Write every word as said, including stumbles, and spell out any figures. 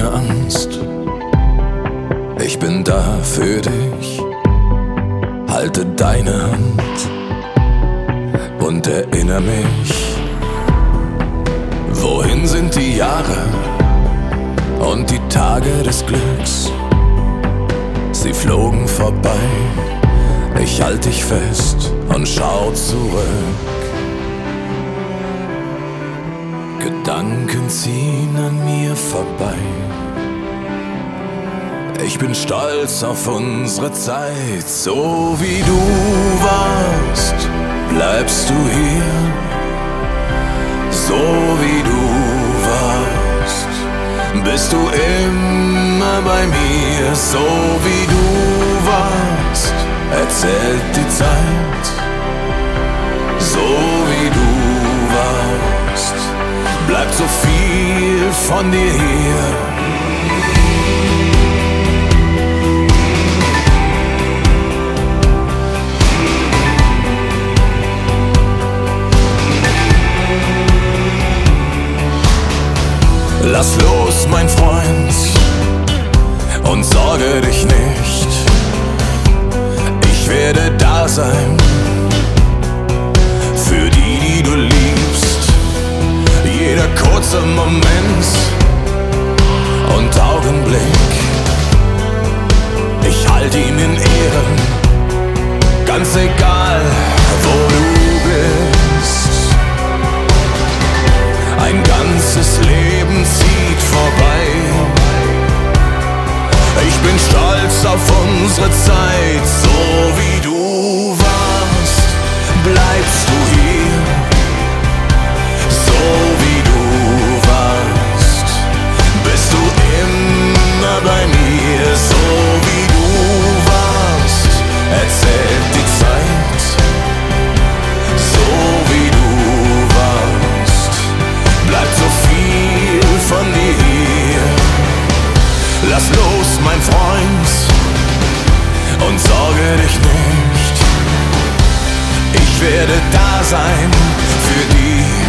keine Angst, ich bin da für dich. Halte deine Hand und erinnere mich. Wohin sind die Jahre und die Tage des Glücks? Sie flogen vorbei, ich halte dich fest und schau zurück. Gedanken ziehen an mir vorbei. Ich bin stolz auf unsere Zeit. So wie du warst, bleibst du hier. So wie du warst, bist du immer bei mir. So wie du warst, erzählt die Zeit. So wie du warst, bleibt so viel von dir hier. Lass los, mein Freund, und sorge dich nicht. Ich werde da sein für die, die du liebst. Jeder kurze Moment und Augenblick, ich halte ihn in Ehren, ganz egal, wo du bist. Ein ganzes Leben zieht vorbei. Ich bin stolz auf unsere Zeit. So wie du warst, bleibst du hier. So wie du warst, bist du immer bei mir. So wie du warst, erzählt die Zeit. So wie du warst, bleibt so viel von dir hier. Lass los, mein Freund, und sorge dich nicht. Ich werde da sein für die,